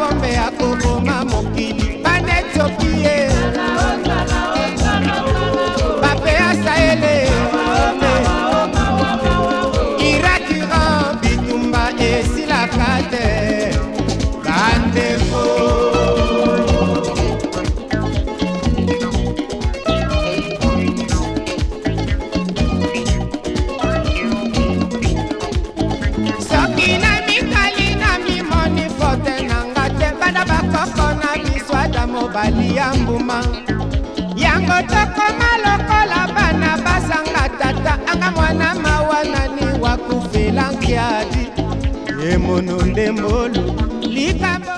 bombe ya koboma mokili banetopie bape ya Sahele Irak Iran bitumba esilaka te bandeko mobali ya mbuma yango tokoma lokola bana basanga tata anga mwana mawanani wakufela nkiadi emono ndembolo likambo